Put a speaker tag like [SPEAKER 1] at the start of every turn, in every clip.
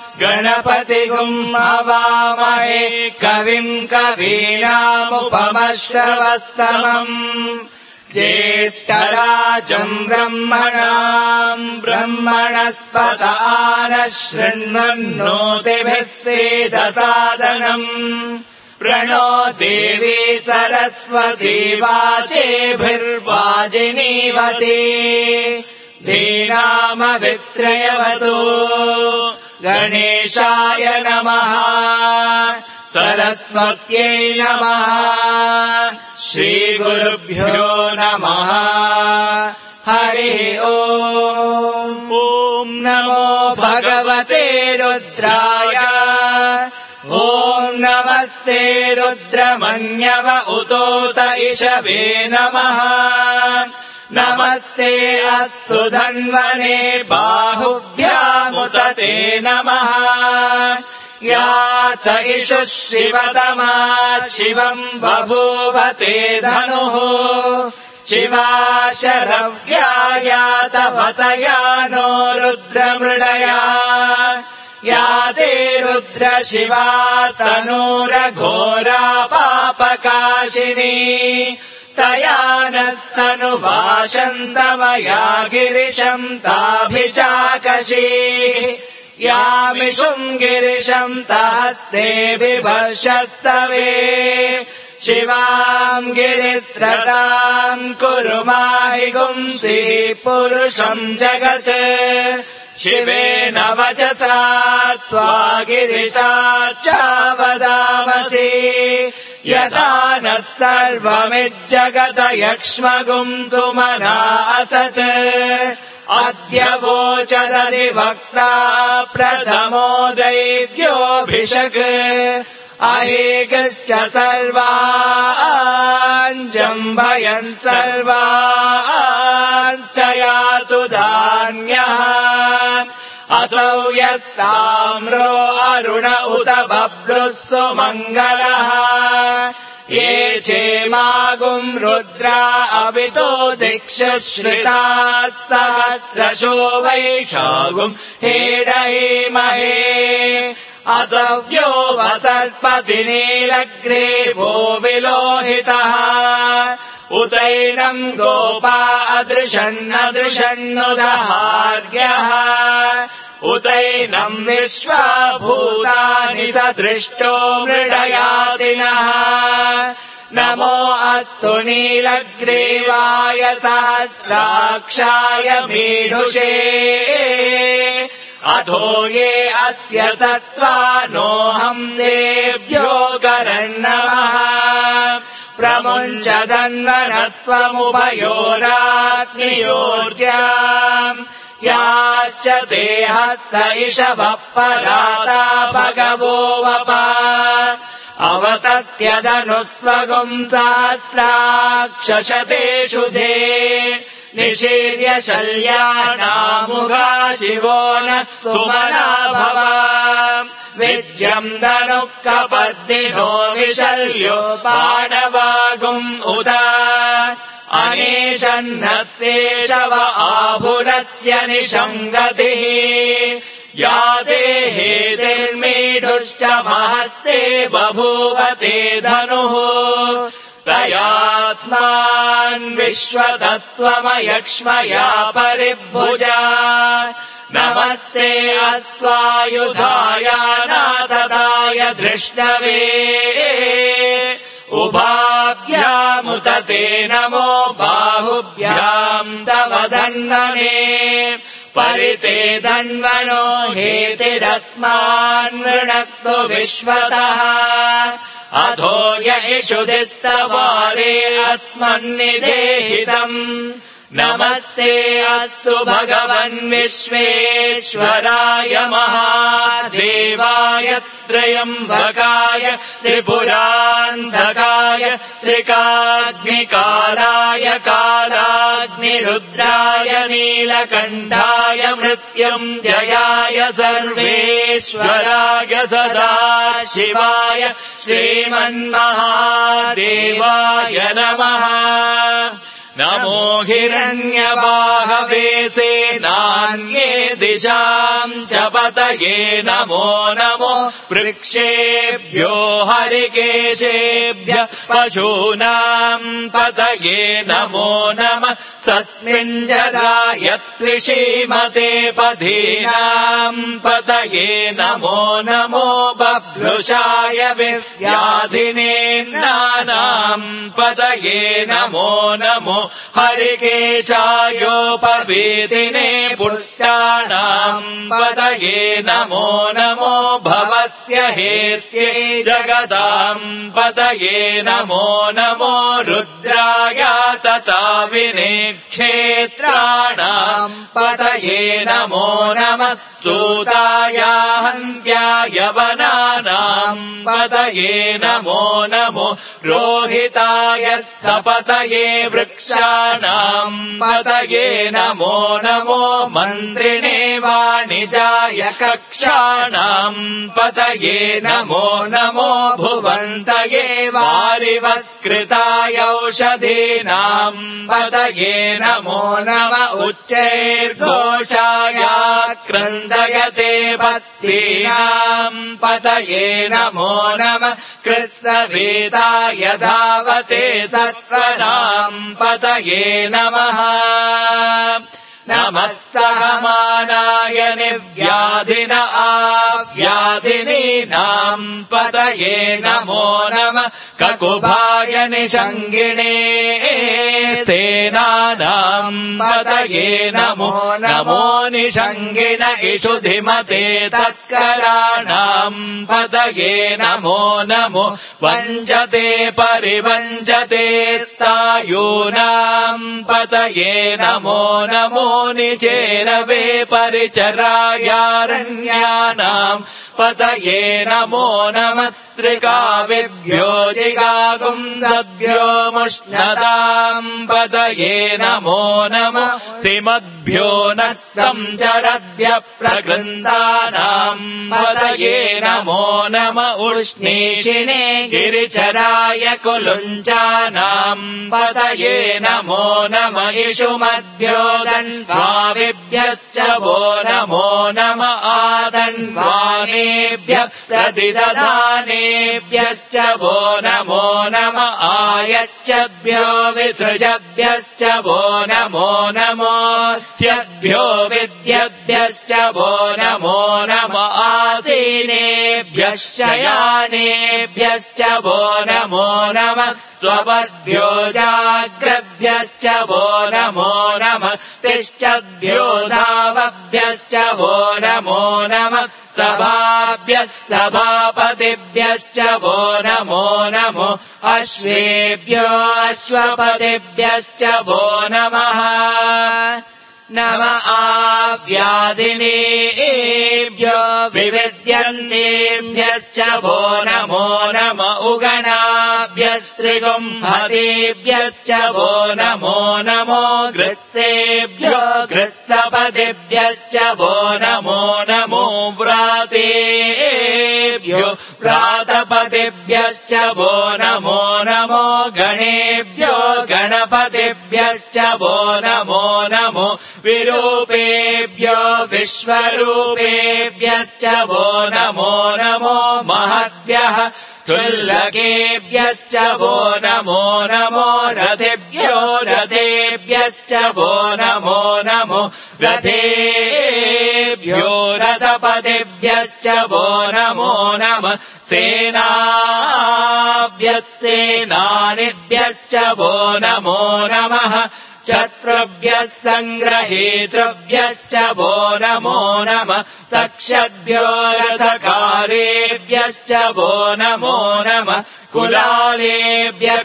[SPEAKER 1] गणपतिगुम् हवामहे कविम् कवीनामुपमश्रवस्तमम् ज्येष्ठराजम् ब्रह्मणाम् ब्रह्मणस्पत नः शृण्वन्नोतिभिः सेदसादनम् प्रणो देवी सरस्वती वाचेभिर्वाजिनीवती धीनामवित्रयवतु गणेशाय नमः सरस्वत्यै नमः श्रीगुरुभ्यो नमः हरिः ओम् ॐ नमो भगवते रुद्राय ॐ नमस्ते रुद्रमन्यव उतोत इषवे नमः नमस्ते अस्तु धन्वने बाहुभ्यामुत ते नमः यात इषुः शिवतमा शिवम् बभूव ते धनुः शिवा शरव्या यातवतया नो रुद्रमृडया या ते रुद्र शिवा तनूरघोरा पापकाशिनी तया नस्तनुभाषन्तमया गिरिशम् ताभिचाकशी यामिषुम् गिरिशम् तहस्ते बिभर्षस्तवे शिवाम् गिरित्रताम् कुरु माहि गुंसि पुरुषम् जगत् शिवेन वचसा त्वा गिरिशाच्चावदामसि यदा नः सर्वमिज्जगत यक्ष्मगुम् सुमना असत् अद्य वोचदधिवक्ता प्रथमो दैव्योऽभिषक् अहेगश्च सर्वाञ्जम्भयन् सर्वांश्च यातु धान्यः असौ यस्ताम्रो अरुण उत बभ्रुः सुमङ्गलः ये चेमागुम् रुद्रा अवितो दिक्षुश्रिताः सहस्रशो वैशागुम् हेडहीमहे असव्यो वसर्पति नीलग्रे भो विलोहितः उतैनम् गोपा अदृशन्नदृशन्नुदहार्यः उतैनम् विश्वाभूतानि सदृष्टो मृडयातिनः नमो अस्तु नीलग्रीवाय सहस्राक्षाय मीढुषे अधो ये अस्य सत्त्वानोऽहम् देव्यो करन्नमः प्रमुञ्चदन्वनस्त्वमुभयोराग्नियोर्ज्याम् याश्च ते हस्त इषवः पराता भगवो वपा अवतत्यदनुस्त्वगुम् सहस्राक्षशतेषु धे निशीर्य शल्यानामुगा शिवो नः सुमना भव विद्यम् दनुः कपर्दिनो विशल्यो पाणवागुम् उत अनेशन्नस्येषव आभुरस्य निषङ्गतिः या देहेतिर्मीढुष्टमहस्ते बभूव ते धनुः तयास्मान् विश्वतस्त्वमयक्ष्मया परिभुजा नमस्ते अस्त्वायुधाय नातताय धृष्णवे उभाभ्यामुत ते नमो बाहुभ्याम् तव दण्डने परिते दण्वनो हेतिरस्मान् वृणक्तु विश्वतः अधो य इषुधिस्तवारे अस्मन्निदेहितम् नमस्ते अस्तु भगवन् विश्वेश्वराय महादेवाय त्र्यम्बकाय त्रिपुरान्धकाय त्रिकाग्निकालाय कालाग्निरुद्राय नीलकण्ठाय मृत्युञ्जयाय सर्वेश्वराय सदाशिवाय श्रीमन्महादेवाय नमः नमो हिरण्यबाहवे सेनान्ये दिशाम् च पतये नमो नमो वृक्षेभ्यो हरिकेशेभ्यः पशूनाम् पतये नमो नमः सस्मिञ्जगायत्विषीमते पदीनाम् पतये नमो नमो बभ्रुषाय व्याधिनेन्नानाम् पतये नमो नमो हरिकेशायोपवीतिने पुष्टानाम् पतये नमो नमो भवस्य हेत्ये जगदाम् पतये नमो नमो रुद्राय तताविने क्षेत्राणाम् पतये नमो नमः सूताय हन्त्याय वनानाम् पतये नमो नमो रोहिताय स्थपतये वृक्षाणाम् पतये नमो नमो मन्त्रिणे वाणिजाय कक्षाणाम् पतये नमो नमो भुवन्तये वारिवत्कृताय औषधीनाम् पतये नमो नम उच्चैर्घोषाय क्रन्दयते पत्नीनाम् पतये नमो नमः कृत्स्नवेताय धावते सत्त्वनाम् पतये नमः नमः सहमानाय निर्व्याधिन आव्याधिनीनाम् पतये नमो नमः ककुभाय निषङ्गिणे सेनानाम् पतये नमो नमो निषङ्गिण इषुधिमते तस्कराणाम् पतये नमो नमो वञ्चते परिवञ्चते तायूनाम् पतये नमो नमो निचेरवे परिचरायारण्यानाम् पतये नमो नमः त्रिकाविभ्यो जिगागुंसद्भ्यो मुष्णताम् पतये नमो नमः सिमद्भ्यो नक्तम् चरद्भ्यः प्रकृन्तानाम् पतये नमो नमः उष्णीषिणे गिरिचराय कुलुञ्चानाम् पतये नमो नमः इषुमद्भ्यो दन्वाविभ्यश्च वो नमो नमः आदन्वानेभ्यः प्रतिदधानेभ्यश्च वो नमो नमः आयच्छद्भ्यो विसृजभ्यश्च वो नमो नमो स्यद्भ्यो विद्यद्भ्यश्च वो नमो नमः आसीनेभ्यः शयानेभ्यश्च वो नमो नमः स्वपद्भ्यो जाग्रभ्यश्च वो नमो नमः तिष्ठद्भ्यो धावभ्यश्च वो नमो नमः सभाभ्यः सभापतिभ्यश्च वो नमो नमो अश्वेभ्यो अश्वपतिभ्यश्च वो नमः नम आव्याधिनेभ्यो विविद्यन्तेभ्यश्च वो नमो नम उगणाभ्यस्त्रिगुम्भतेभ्यश्च वो नमो नमो गृत्सेभ्यो गृत्सपतिभ्यश्च वो नमो नमो व्रातेभ्यो व्रातपतिभ्यश्च वो नमो नमो गणेभ्यो गणपतिभ्यश्च वो नमो नमो विरूपेभ्यो विश्वरूपेभ्यश्च वो नमो नमो महद्भ्यः क्षुल्लकेभ्यश्च वो नमो नमो रथेभ्यो रथेभ्यश्च वो नमो नमो रथेभ्यो रथपतिभ्यश्च वो नमो नमः सेनाभ्यः सेनानिभ्यश्च वो नमो नमः शत्रुभ्यः सङ्ग्रहेतृभ्यश्च वो नमो नमः तक्षद्भ्यो रथकारेभ्यश्च वो नमो नमः कुलालेभ्यः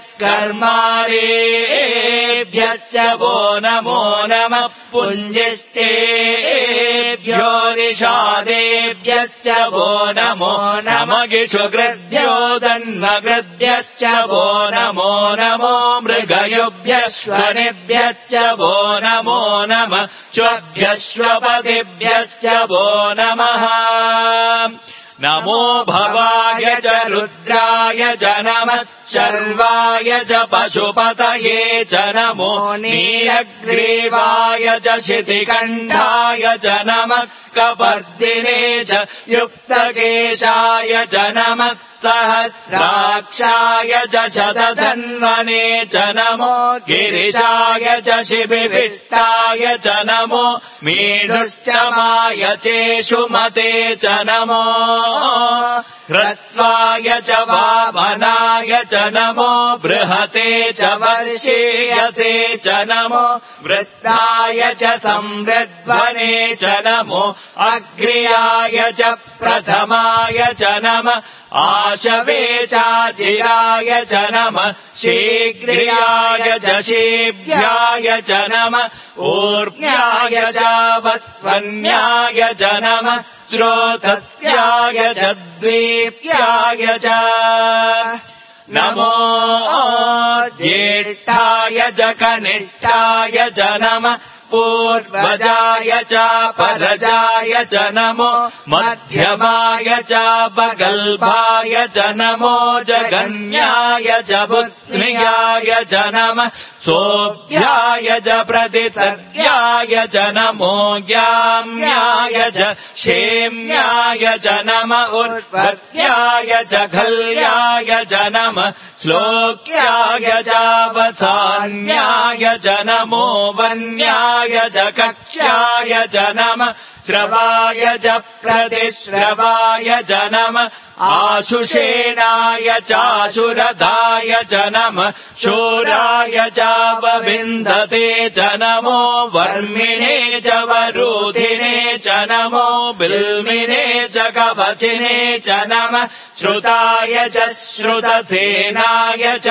[SPEAKER 1] कर्मारेभ्यश्च वो नमो नमः पुञ्जिष्टेभ्यो निषादेभ्यश्च वो नमो नमः गिषुकृद्भ्यो दन्वकृद्भ्यश्च वो नमो नमो मृगयुभ्यश्वनिभ्यश्च वो नमो नमः श्वभ्यश्वपतिभ्यश्च वो नमः नमो भवाय च रुद्राय च नमः शर्वाय च पशुपतये च नमो नीलग्रीवाय च शितिकण्ठाय च नमः कपर्दिने च युक्तकेशाय च नमः सहस्राक्षाय च शतधन्वने च नमो गिरिशाय च शिबिभिष्टाय च नमो मीढुश्चमाय चेषुमते च नमो ह्रस्वाय च वामनाय च नमो बृहते च वर्षेयसे च नमो वृद्धाय च संवृध्वने च नमो अग्र्याय च प्रथमाय च नमः आशवे चाचिराय च नमः शीघ्रियाय च शीभ्याय च नमः ऊर्ध्याय च वस्वन्याय च नमः श्रोतस्याय च द्वीप्याय च नमो ज्येष्ठाय च कनिष्ठाय च नमः पूर्वजाय च परजाय च नमो मध्यमाय च बगल्भाय च नमो जगन्याय च बुद्ध्याय च नमः सोऽभ्याय च प्रतिसर्ग्याय च नमो ज्ञाम्याय च क्षेम्याय च नमः उर्वर्ग्याय च खल्याय च नमः श्लोक्याय च वसान्याय च नमो वन्याय च कक्ष्याय च नमः श्रवाय च प्रतिश्रवाय च नमः आशुषेणाय चाशुरधाय च नमः शूराय च वविन्धते च नमो वर्मिणे च वरुधिने च नमो बिल्मिने च कवचिने च नमः श्रुताय च श्रुतसेनाय च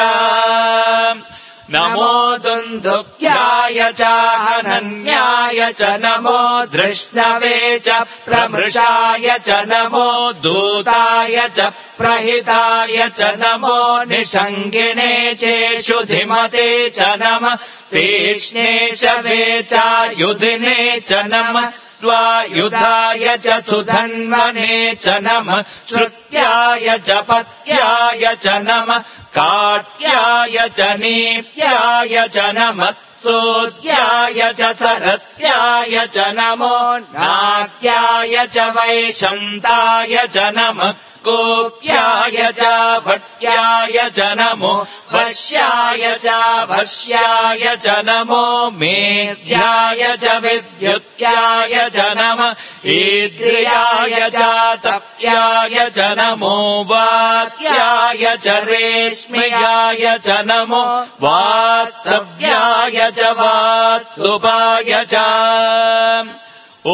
[SPEAKER 1] नमो दुन्दुभ्याय च हनन्याय च नमो धृष्णवे च प्रमृषाय च नमो दूताय च प्रहिताय च नमो निषङ्गिने चेषुधिमते च नमः तीक्ष्णे शवे चायुधिने च नमः स्वायुधाय च सुधन्वने च नमः श्रुत्याय च पत्याय च नमः काट्याय च नीप्याय च नमः सोद्याय च सरस्याय च नमो नाट्याय च वैशन्ताय च नमः गोप्याय च भट्याय च नमो वश्याय च भष्याय च नमो मेध्याय च विद्युत्याय च नमः ईद्रियाय च तप्याय च नमो वात्याय च रेश्म्याय च नमो वास्तव्याय च वास्तुपाय च ॐ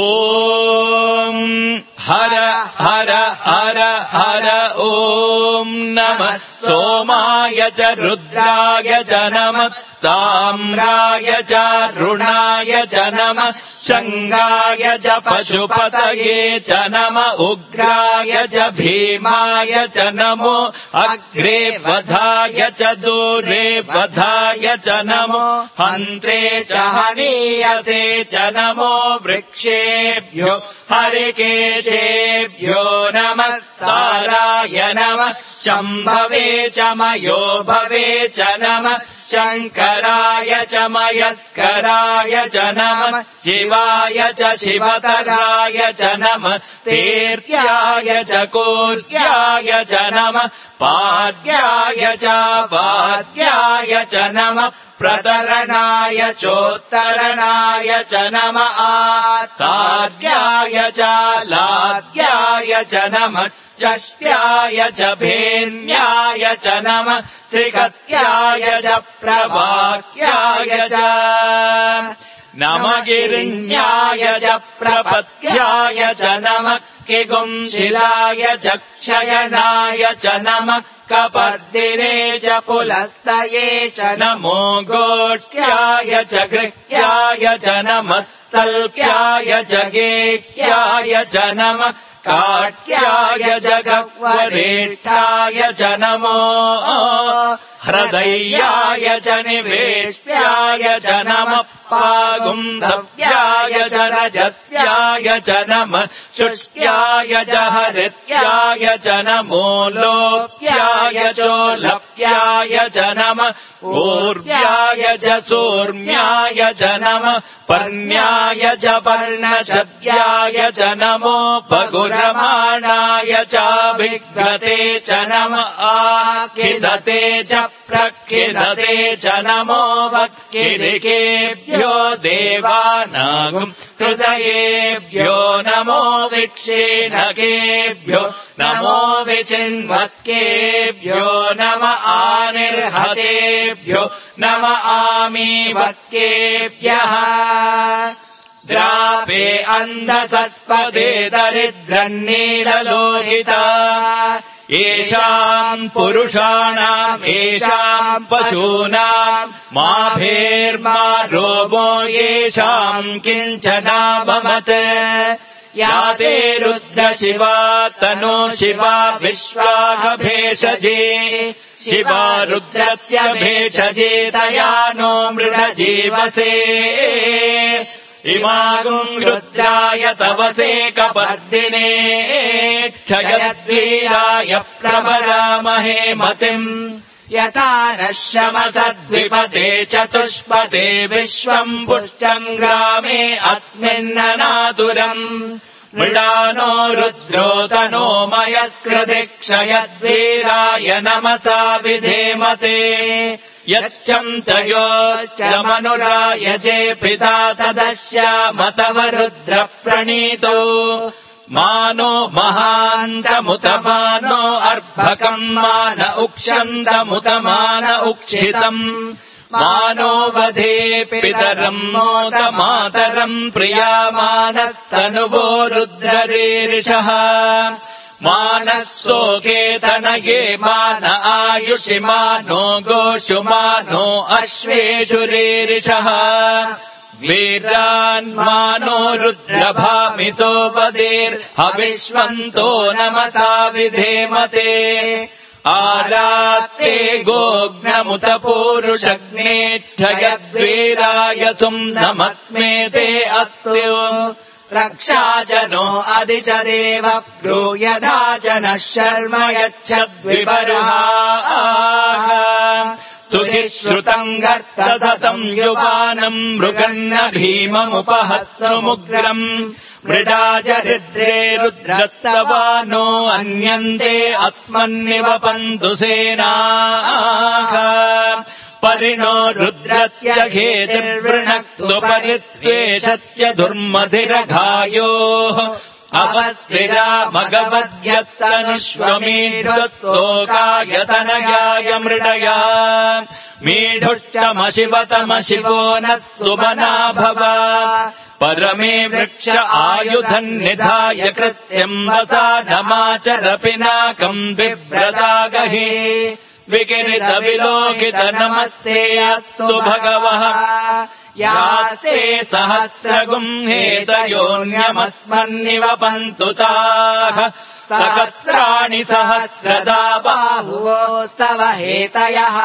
[SPEAKER 1] हर हर हर हर ॐ नमः सोमाय च रुद्राय च नमः ताम्राय च रुणाय च नमः शङ्गाय च पशुपतये च नमः उग्राय च भीमाय च नमो अग्रे वधाय च दूरे वधाय च नमो हन्त्रे च हनीयसे च नमो वृक्षेभ्यो हरिकेशेभ्यो नमस्ताराय नमः शम्भवे च मयो भवे च नमः शङ्कराय च मयस्कराय च नमः शिवाय च शिवतराय च नमः तीर्थ्याय च कूर्त्याय च नमः पाद्याय च पाद्याय च नमः प्रतरणाय चोत्तरणाय च नमः आतार्याय च लाद्याय च नमः चष्ट्याय च भेन्याय च नमः त्रिकत्याय च प्रवाक्याय च नमः गिरिण्याय च प्रपत्याय च नमः किगुंशिलाय च क्षयनाय च नमः कपर्दिने च पुलस्तये च नमो गोष्ठ्याय च गृह्याय च नमः स्तल्प्याय च गेह्याय च नमः काट्याय च गह्वरेष्ठाय च नमो हृदयाय च निवेश्याय च नमः पागुंसव्याय च रजस्याय च नमः शुष्क्याय च हरित्याय च नमो लोप्याय चोलप्याय मर्त्याय च नमः ऊर्व्याय च सूर्म्याय च नमः पर्ण्याय च पर्णशद्याय च नमोपगुरमाणाय चाभिघ्नते च नमः आखिदते च प्रखिदते च नमो वक्किरिकेभ्यो देवानागम् हृदयेभ्यो नमो विक्षीणकेभ्यो नमो विचिन्वत्केभ्यो नम आनिर्हतेभ्यो नम आमीवत्केभ्यः द्रापे अन्धसस्पदे दरिद्रन्नीललोहिता येषाम् पुरुषाणाम् येषाम् पशूनाम् माभेर्मा रोमो येषाम् किञ्चनाभमत् या ते रुद्रशिवा तनो शिवा विश्वाह भेषजे शिवा रुद्रस्य भेषजे तया नो मृडजीवसे इमागुम् रुद्राय तवसे कपर्दिने क्षयद्वीराय प्रभरामहे मतिम् यथा नः शमसद्विपते चतुष्पते विश्वम् पुष्टम् ग्रामे अस्मिन्ननातुरम् मृडानो रुद्रो तनो मयस्कृति क्षयद्वीराय नमसा विधेमते यच्चम् च योश्च मनुरायजे पिता तदस्यामतव रुद्रप्रणीतो मानो महान्तमुतमानो अर्भकम् मान उक्षन्तमुतमान उक्षितम् मानो वधे पितरम् मोद मातरम् प्रियामानस्तनुवो रुद्ररीरिषः मानस्तोकेतनये मान आयुषि मानो गोषु मानो अश्वेषु रीरिषः वीरान्मानो रुद्रभामितो वदेर्हविष्वन्तो नमसा विधेमते आरात्ते गोग्नमुत पूरुषग्नेक्षयद्वीराय सुम् नमस्मेते अस्तु रक्षाजनो अधि च देव ब्रूयधा च नः शर्म यच्छद्विबर्हाः सुधिश्रुतम् गर्तसतम् युवानम् मृगन्न भीममुपहत्सुमुग्रम् मृडाजरिद्रे रुद्रस्तवानो अन्यन्ते अस्मन्निवपन्तु सेनाः परिणो रुद्रस्य घेतिर्वृणक्तु परित्वेषस्य दुर्मधिरघायोः अवस्थिरा मगवद्यस्तनुष्वमीढुत्तोकायतनयाय मृडया मीढुश्चमशिवतमशिवो नः सुमना भव परमे वृक्ष आयुधन्निधाय कृत्यम् वसानमाचर पिनाकम् बिभ्रदागहि विकिरित विलोकित नमस्ते अस्तु भगवः यास्ते सहस्रगुम् हेतयोऽन्यमस्मन्निवपन्तु ताः सहस्राणि सहस्रदा बाहुवोस्तव हेतयः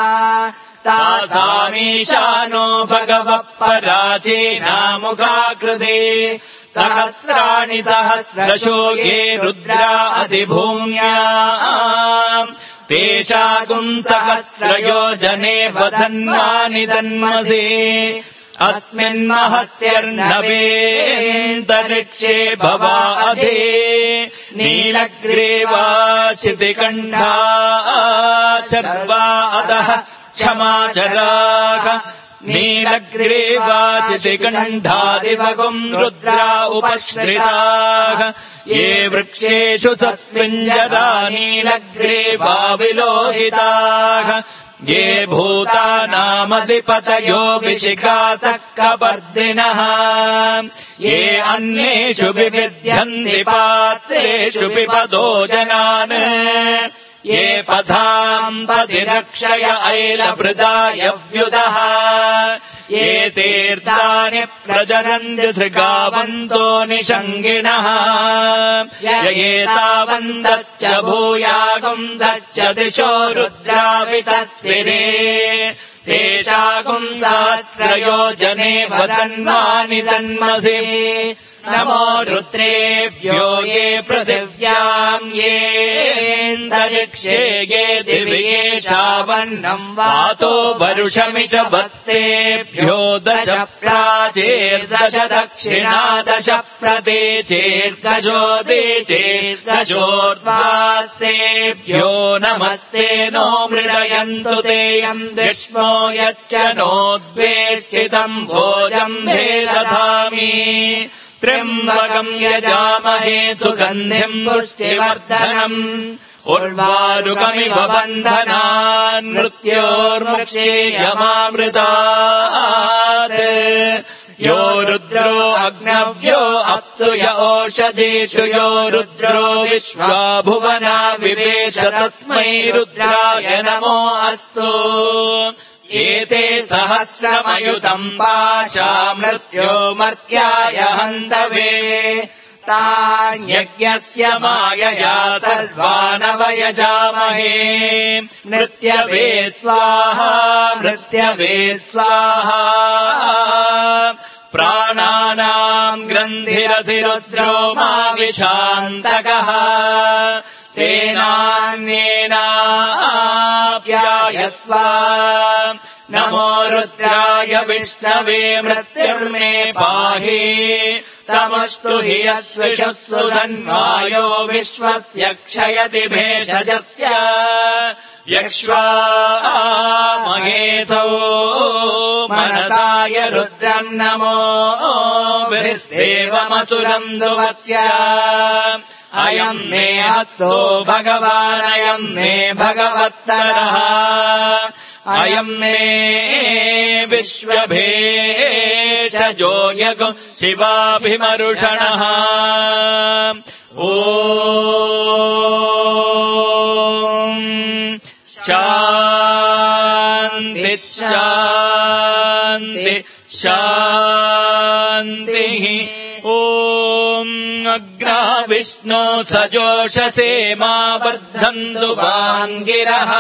[SPEAKER 1] तासामीशानो भगवः पराचीनामुखाकृते सहस्राणि सहस्रशो ये रुद्रा अधिभूम्या तेषागुम् सहस्रयोजने वधन्वानि दन्मसे अस्मिन्महत्यर्नवेन्तरिक्षे भवा अधि नीलग्रीवाशितिकण्ठा चर्वा अधः क्षमाचराः नीलग्रीवाशितिकण्ठादिवगुम् रुद्रा उपश्रिताः ये वृक्षेषु सस्मिञ्जदा नीलग्रीवा विलोहिताः ये भूतानामधिपतयो विशिखासक्कपर्दिनः ये अन्येषु विविध्यन्ति पात्रेषु पिबतो जनान् ये पथाम् पतिरक्षय ऐलभृदायव्युदः ये तीर्थानि प्रजनन्ति सृगावन्तो निषङ्गिणः ययेतावन्तश्च भूयागुंसश्च दिशो रुद्रावितस्थिरे तेषागुम् सहस्रयोजने वदन्वानि दन्मसि नमो रुद्रेभ्यो ये पृथिव्याम् ये अन्तरिक्षे ये दिवि येषावन्नम् वातो वरुषमिष वत्तेभ्यो 10 प्राचेर्दश दक्षिणा 10 प्रदेचेर्दशो देचेर्दशोर्ध्वास्तेभ्यो नमस्ते नो मृडयन्तु तेयम् दिष्मो यच्च नोद्वेष्टितम् भोजम् भेदधामि त्र्यम्बकम् यजामहे सुगन्धिम् पुष्टिवर्धनम् उर्वारुकमिव बन्धनान् मृत्योर्मुक्षेयमामृतात् यो रुद्रो अग्नव्यो अप्सु य ओषधीषु यो रुद्रो विश्वा भुवना विवेश तस्मै रुद्राय नमो अस्तु एते सहस्रमयुतम् पाशा मृत्यो मर्त्याय हन्तवे तान्यज्ञस्य मायया सर्वानवयजामहे नृत्यवे स्वाहा नृत्यवे स्वाहा प्राणानाम् ग्रन्थिरधिरुद्रो मा विशान्तकः तेनान्येनाप्यायस्व नमो रुद्राय विष्णवे मृत्युर्मे पाहि तमस्तु हि यस्विषस्सु धन्वायो विश्वस्य क्षयति भेषजस्य यक्ष्वा महेशो मनसाय रुद्रम् नमो देवमसुरम् दुवस्य अयम् मे हस्तो भगवानयम् मे भगवत्तरः अयम् मे विश्वभेषजो यगो शिवाभिमरुषणः ॐ शान्ति शान्ति शान्तिः ॐ अग्रा विष्णो सजोषसे मा वर्धन्तु वाङ्गिरः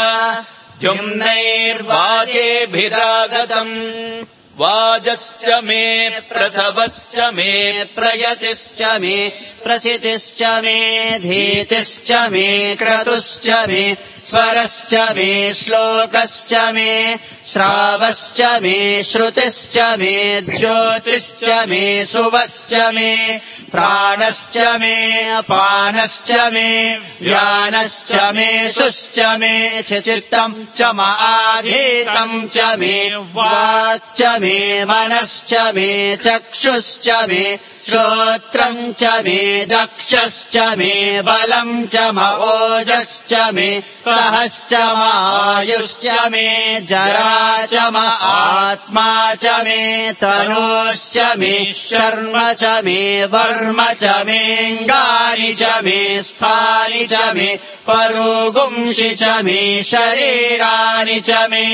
[SPEAKER 1] जुम्नैर्वाचेभिरागतम् वाजश्च मे प्रसवश्च मे प्रयतिश्च मे प्रसितिश्च मे धीतिश्च मे क्रतुश्च मे स्वरश्च मे श्लोकश्च मे श्रावश्च मे श्रुतिश्च मे ज्योतिश्च मे सुवश्च मे प्राणश्च मे अपानश्च मे व्यानश्च मे शुश्च मे चित्तम् च माधीतम् च मे वाक्च मे मनश्च मे चक्षुश्च मे श्रोत्रम् च मे दक्षश्च मे बलम् च ओजश्च मे सहश्च मायुश्च मे जरा च आत्मा च मे तनोश्च मे शर्म च मे वर्म च मेऽङ्गानि च मे स्थानि च मे परोगुंषि च मे शरीराणि च मे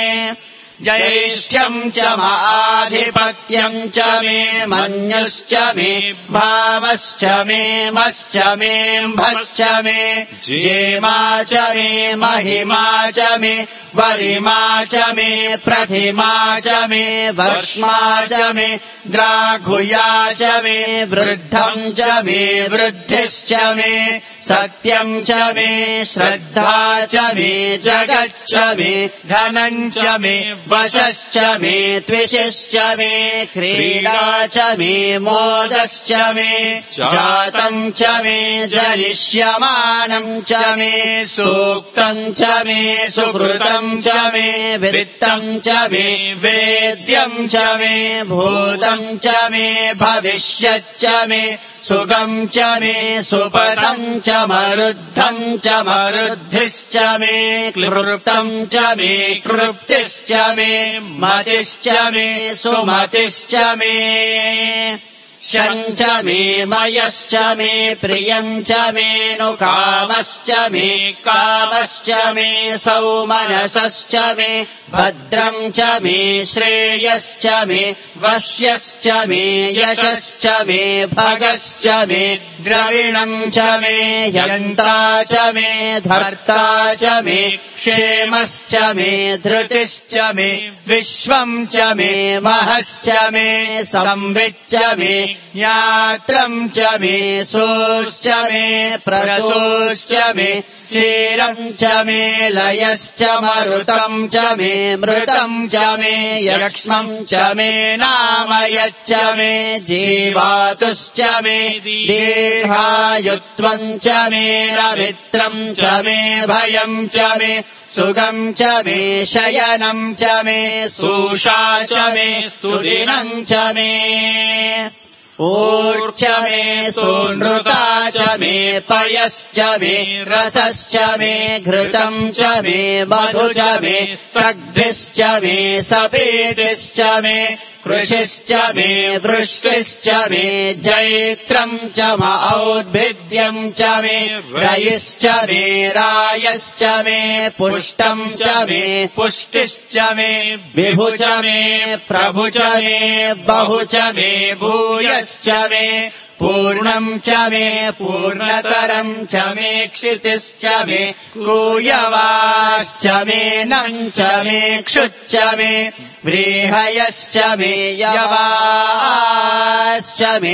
[SPEAKER 1] ज्यैष्ठ्यम् च माधिपत्यम् च मे मन्युश्च मे भावश्च मे मश्च मेऽम्भश्च मे जेमा च मे महिमा च मे वरिमा च मे प्रथिमा च मे वर्ष्मा च मे द्राघुया च मे वृद्धम् च मे वृद्धिश्च मे सत्यम् च मे श्रद्धा च मे जगच्च मे धनम् च मे वशश्च मे त्विषश्च मे क्रीडा च मे मोदश्च मे जातम् च मे जनिष्यमानम् च मे सूक्तम् च मे सुकृतम् च मे वित्तम् च मे वेद्यम् च मे भूतम् च मे भविष्यच्च मे सुगम् च मे सुपदम् च मरुद्धम् च मरुद्धिश्च मे क्लृप्तम् च मे कृप्तिश्च मे मतिश्च मे सुमतिश्च मे शम् च मे मयश्च मे प्रियम् च मे नुकामश्च मे कामश्च मे सौमनसश्च मे भद्रम् च मे श्रेयश्च मे वश्यश्च मे यशश्च मे भगश्च मे द्रविणम् च मे यन्ता च मे धर्ता च मे क्षेमश्च मे धृतिश्च मे विश्वम् च मे महश्च मे संविच्च मे ज्ञात्रम् च मे सोश्च मे प्रसोश्च मे क्षीरम् च मे लयश्च मरुतम् च मे मृतम् च मे यक्ष्मम् च मे नामयच्च मे जीवातुश्च मे दीर्घायुत्वम् च मे रवित्रम् च मे भयम् च मे सुगम् च मे शयनम् च मे सूषा च मे सुदिनम् च मे ऊर्च मे सोनृता च मे पयश्च मे रसश्च मे घृतम् च मे मधु च मे सग्भिश्च मे सपेतिश्च मे कृषिश्च मे वृष्टिश्च मे जैत्रम् च औद्भिद्यम् च मे रयिश्च मे रायश्च मे पुष्टम् च मे पुष्टिश्च मे विभु च मे प्रभु च मे बहु च मे भूयश्च मे पूर्णम् च मे पूर्णतरम् च मे क्षितिश्च मे कूयवाश्च मे नम् च मे क्षुच्च मे व्रीहयश्च मे यवाश्च मे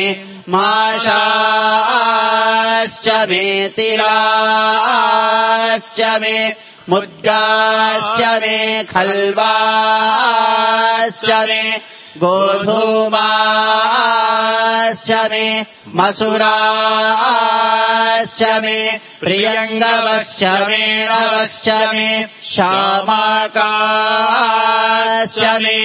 [SPEAKER 1] माशाश्च मे तिलाश्च मे मुद्गाश्च मे खल्वाश्च मे गोधूमाश्च मे मसुराश्च मे प्रियङ्गवश्च मे नवश्च मे शामाकाश्च मे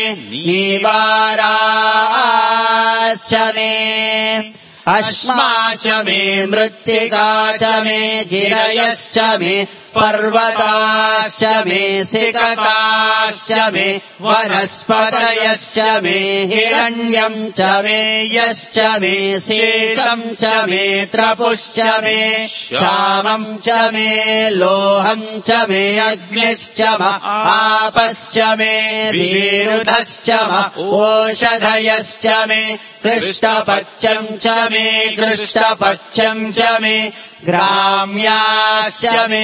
[SPEAKER 1] नीवाराश्च मे अश्मा च मे मृत्तिका च मे गिरयश्च मे पर्वताश्च मे सिकताश्च मे वनस्पतयश्च मे हिरण्यम् च मे यश्च मे शेषम् च मे त्रपुश्च मे श्यामम् च मे लोहम् च मे अग्निश्च आपश्च मे विरुधश्च ओषधयश्च मे कृष्णपक्षम् च मे कृष्णपक्षम् च मे ग्राम्याश्च मे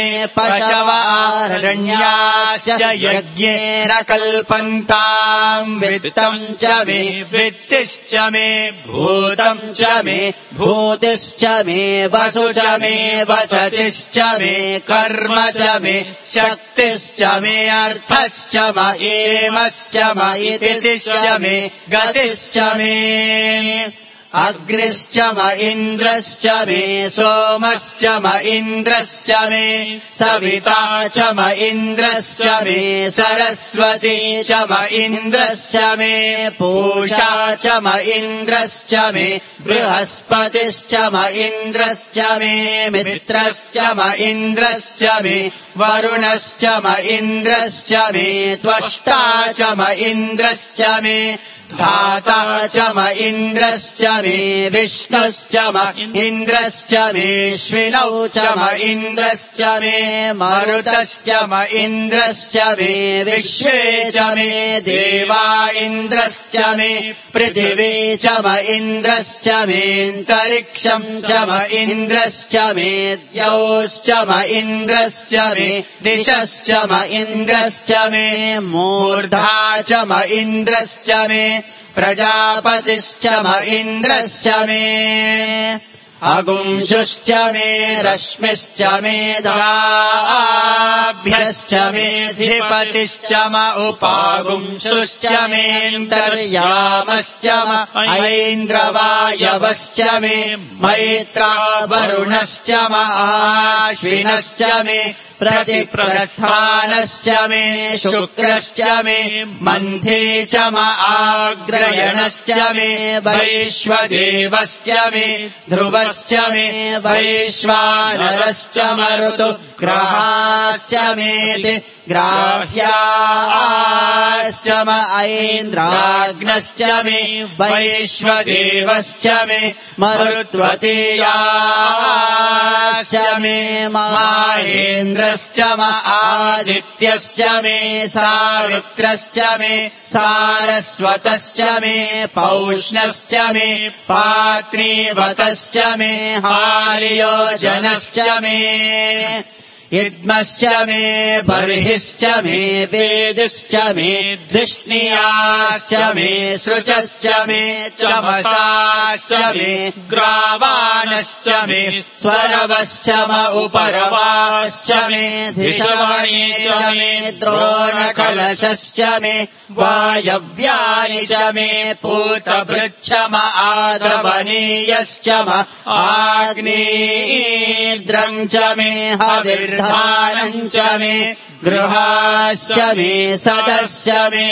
[SPEAKER 1] पशवारण्याश्च यज्ञेन कल्पन्ताम् वित्तम् च मे वृत्तिश्च मे भूतम् च मे भूतिश्च मे वसु च मे वसतिश्च मे कर्म च मे शक्तिश्च मे अर्थश्च म एमश्च म इतिश्च मे गतिश्च मे अग्निश्च म इन्द्रश्च मे सोमश्च म इन्द्रश्च मे सविता च म इन्द्रश्च मे सरस्वती च म इन्द्रश्च मे पूषा च म इन्द्रश्च मे बृहस्पतिश्च म इन्द्रश्च मे मित्रश्च म इन्द्रश्च मे वरुणश्च म इन्द्रश्च मे त्वष्टा च म इन्द्रश्च मे धाता च म इन्द्रश्च मे विष्णुश्च म इन्द्रश्च मेऽश्विनौ च म इन्द्रश्च मे मरुतश्च म इन्द्रश्च मे विश्वे च मे देवा इन्द्रश्च मे पृथिवी च म इन्द्रश्च मेऽन्तरिक्षम् च म इन्द्रश्च मे द्यौश्च म इन्द्रश्च मे दिशश्च म इन्द्रश्च मे मूर्धा च म इन्द्रश्च मे प्रजापतिश्च म इन्द्रश्च मे अगुंशुश्च मे रश्मिश्च मे दाभ्यश्च मेऽधिपतिश्च म उपागुंशुश्च मेऽन्तर्यामश्च म ऐन्द्रवायवश्च मे मैत्रा वरुणश्च म आश्विनश्च मे प्रतिप्रस्थानश्च मे शुक्रश्च मे मन्थे च म आग्रयणश्च मे वैश्वदेवश्च मे ध्रुवश्च मे वैश्वानरश्च मरुतु ग्रहाश्च मेति ग्राह्याश्च म ऐन्द्राग्नश्च मे वैश्वदेवश्च मे मरुत्वतीयाश्च मे महेन्द्रश्च आदित्यश्च मे सावित्रश्च मे सारस्वतश्च मे पौष्णश्च मे पात्रीवतश्च मे हार्योजनश्च मे इद्मश्च मे बर्हिश्च मे वेदिश्च मे धृष्णियाश्च मे सृचश्च मे चमसाश्च मे ग्रावाणश्च मे स्वरवश्च उपरवाश्च मे धिषवाणी च मे द्रोणकलशश्च मे वायव्यानि च मे पूतभृच्छ आद्रवनीयश्च आग्नेयीर्द्रम् च मे हविर्धानम् च मे गृहाश्च मे सदश्च मे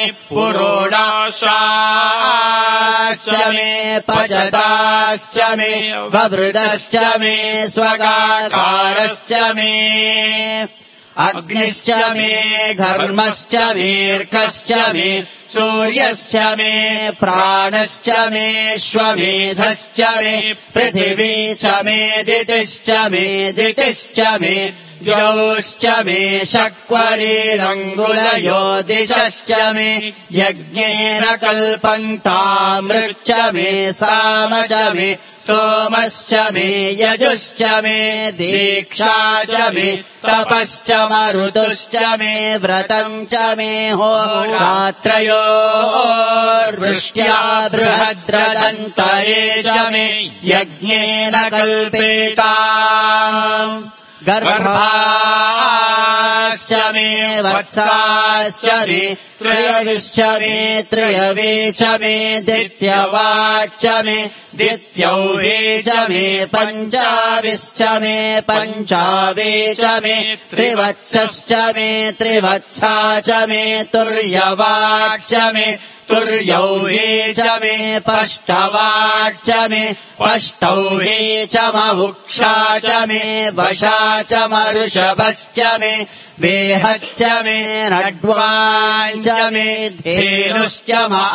[SPEAKER 1] पुरोडाशाश्च मे पचताश्च मे ववृदश्च मे स्वगाकारश्च मे अग्निश्च मे घर्मश्च मेऽर्कश्च मे सूर्यश्च मे प्राणश्च मे श्वमेधश्च मे पृथिवी च मे दितिश्च मे द्यौश्च मे शक्वरीरङ्गुलयो दिशश्च मे यज्ञेन कल्पन्तामृच्च मे साम च मे सोमश्च मे यजुश्च मे दीक्षा च मे तपश्च मरुतुश्च मे व्रतम् च मे होरात्रयोर्वृष्ट्या बृहद्रदन्तरे च मे यज्ञेन कल्पेताम् गर्भाश्च मे वत्साश्च मे त्रयविश्च मे त्रयवे च मे दित्यवाच्च मे दित्यौवे च मे पञ्चाविश्च मे पञ्चावे च मे त्रिवत्सश्च मे त्रिवत्सा च मे तुर्यवाच्च मे तुर्यौवे च मे पष्टवाच्च मे पष्टौवे च महुक्षा च मे वशा च मऋषभश्च मे वेहच्च मे रड्वाञ्च मे धेनुश्च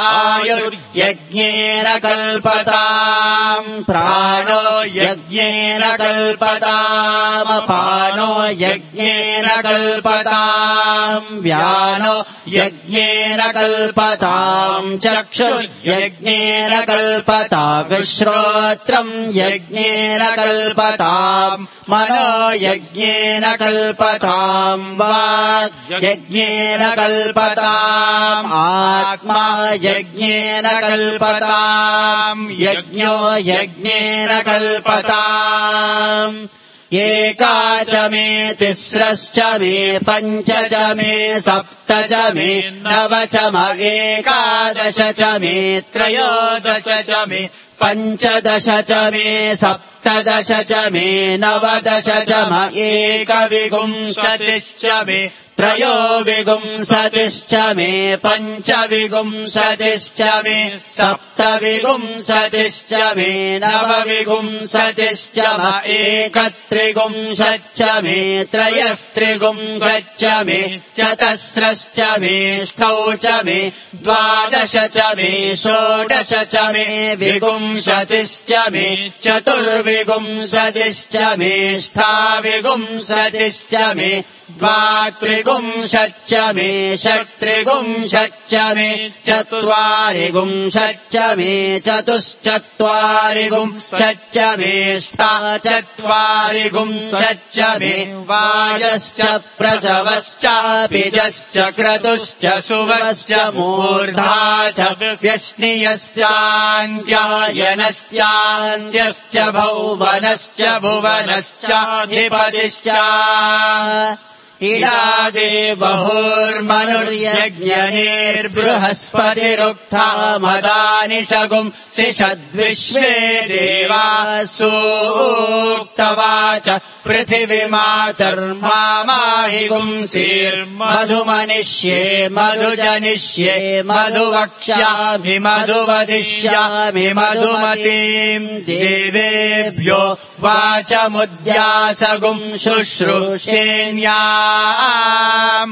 [SPEAKER 1] आयुर्यज्ञेन कल्पताम् प्राणो यज्ञेन कल्पताम् अपानो यज्ञेन कल्पताम् व्यानो यज्ञेन कल्पताम् चक्षुर्यज्ञेन कल्पताम् श्रोत्रम् यज्ञेन कल्पताम् मनो यज्ञेन कल्पताम् वाक् यज्ञेन कल्पताम् आत्मा यज्ञेन कल्पताम् यज्ञो यज्ञेन कल्पताम् एका च मे तिस्रश्च मे पञ्च च मे सप्त च मे नव च एकादश च मे त्रयोदश च मे पञ्चदश च मे सप्तदश च मे नवदश च एकविंशतिश्च मे त्रयोविंशतिश्च मे पञ्चविंशतिश्च मे सप्तविंशतिश्च मे नवविंशतिश्च एकत्रिंशच्च मे त्रयस्त्रिंशच्च मे चतस्रश्च मे ष्टौ च मे द्वादश च मे षोडश च मे विंशतिश्च मे चतुर्विंशतिश्च मे ष्ठाविंशतिश्च मे द्वात्रिंशच्च मे षट्त्रिंशच्च मे चत्वारिंशच्च मे चतुश्चत्वारिंशच्च मे ष्टाचत्वारिंशच्च मे वायश्च प्रसवश्चापिजश्च क्रतुश्च शुभश्च मूर्धा च व्यश्नियश्चान्त्यायनश्चान्त्यश्च भौवनश्च भुवनश्चाधिपतिश्च इडादे बहुर्मनुर्यज्ञनेर्बृहस्पतिरुक्था मदानि शगुम् सिषद्विश्वे देवासूक्तवाच पृथिवीमातर्माहि गुंसीर्मधुमनिष्ये मधुजनिष्ये मधुवक्ष्यामि मधुवदिष्यामि मधुमतीम् देवेभ्यो वाचमुद्यासगुम् शुश्रूषेण्याम्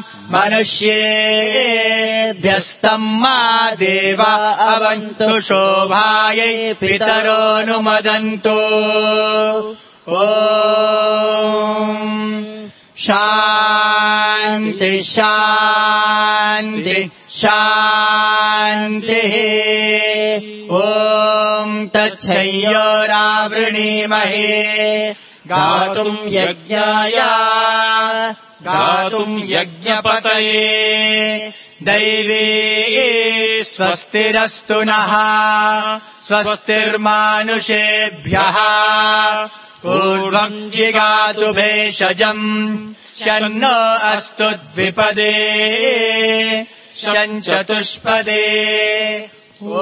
[SPEAKER 1] मनुष्येभ्यस्तम् मा देवा अवन्तु शोभायै पितरोऽनुमदन्तु। ॐ शान्ति शान्ति शान्तिः ॐ तच्छय्योरावृणीमहे गातुम् यज्ञाय गातुम् यज्ञपतये दैवी स्वस्तिरस्तु नः स्वस्तिर्मानुषेभ्यः पूर्वम् जिगातु भेषजम् शन्नो अस्तु द्विपदे शञ्चतुष्पदे ॐ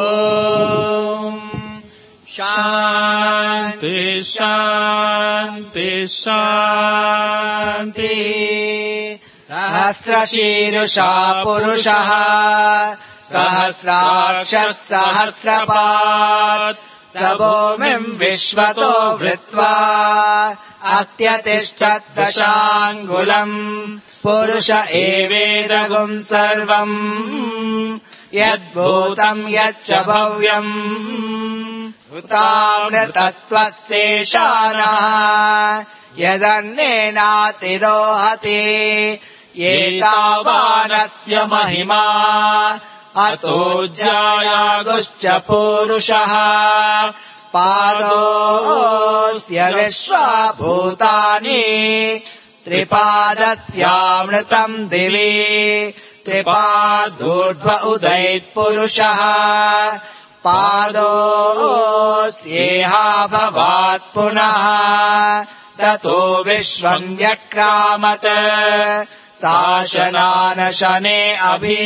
[SPEAKER 1] शान्ति शान्ति शान्ति सहस्रशीरुषा पुरुषः सहस्राक्षः सहस्रपात् स भूमिम् विश्वतो वृत्वा अत्यतिष्ठत् दशाङ्गुलम् पुरुष एवेदगुम् सर्वम् यद्भूतम् यच्च भव्यम् उतामृतत्वस्येषानः यदन्नेनातिरोहति एतावानस्य महिमा अतो ज्यायागुश्च पूरुषः पादोऽस्य विश्वाभूतानि त्रिपादस्यामृतम् दिवि त्रिपादूर्ध्व उदैत्पुरुषः पादोऽस्येहा भवात् पुनः ततो विश्वम् व्यक्रामत् शासनानशने अभि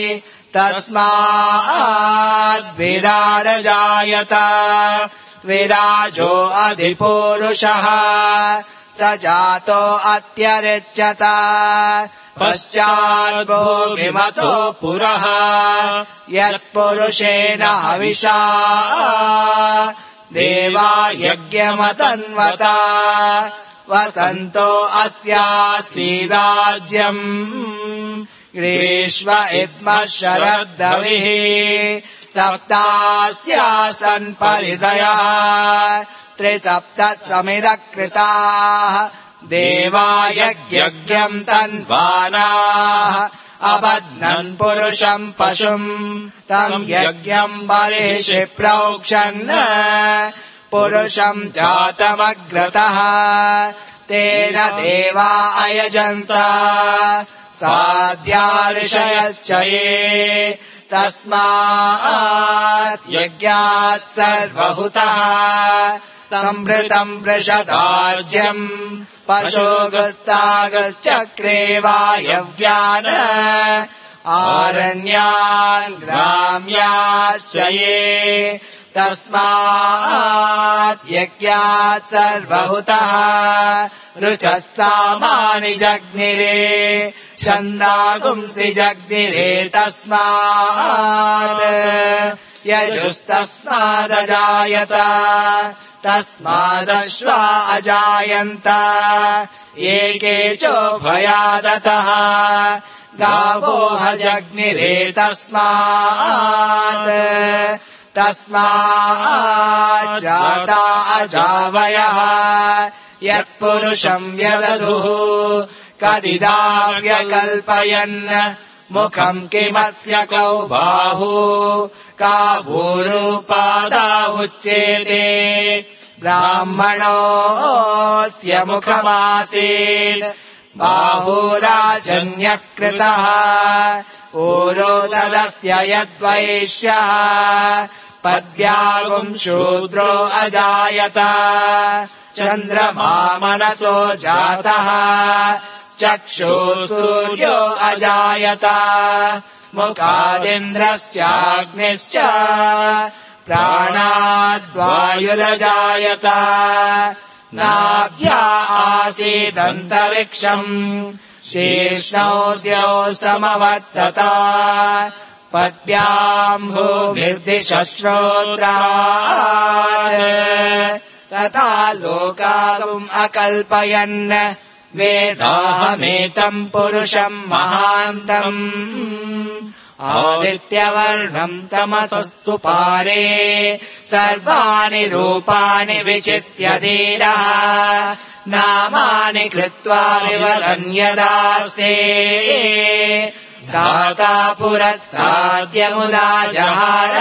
[SPEAKER 1] तस्माद्विराडजायत विराजो अधिपूरुषः स जातो अत्यरिच्यत पश्चाद्भो विमतो पुरः यत्पुरुषेण हविषा देवा यज्ञमतन्वत वसन्तो अस्यासीदाज्यम् ग्रीष्म इद्मः शरद्दविः सप्तास्यासन् परिदयः त्रिसप्तत्समिदकृताः देवा यज्ञम् तन्वानाः अबध्नन् पुरुषम् पशुम् तम् यज्ञम् बर्हिषि प्रोक्षन् पुरुषम् जातमग्रतः तेन देवा अयजन्त साध्याऋषयश्च ये तस्मात् यज्ञात् सर्वहुतः संभृतम् वृषदार्ज्यम् पशोगस्तागश्चक्रे वायव्यान् आरण्यान् ग्राम्याश्च ये तस्मात् यज्ञात् सर्वहुतः ऋचः सामानि जग्निरे छन्दागुंसि जग्निरे तस्मात् यजुस्तस्मादजायत तस्मादश्वा अजायन्त एके चोभयादतः गावोह जग्निरे तस्मात् जाता अजावयः यत्पुरुषम् व्यदधुः कदिदा व्यकल्पयन् मुखम् किमस्य कौ बाहु कावूरूपादा उच्येते ब्राह्मणोऽस्य मुखमासीत् बाहुराजन्यकृतः ऊरोदरस्य यद्वैश्यः पद्भ्यागुम् शूद्रो अजायत चन्द्रमा मनसो जातः चक्षुः सूर्यो अजायत मुखादिन्द्रश्चाग्निश्च प्राणाद्वायुरजायत नाभ्या आसीदन्तरिक्षम् शीर्ष्णोद्यौ समवर्तत पद्भ्याम् भूमिर्दिशश्रोत्रात् तथा लोकागुम् अकल्पयन् वेदाहमेतम् पुरुषम् महान्तम् आदित्यवर्णम् तमसस्तु पारे सर्वाणि रूपाणि विचित्य धीरः नामानि कृत्वा विवदन्यदास्ते दाता पुरस्ताद्यमुदा जहार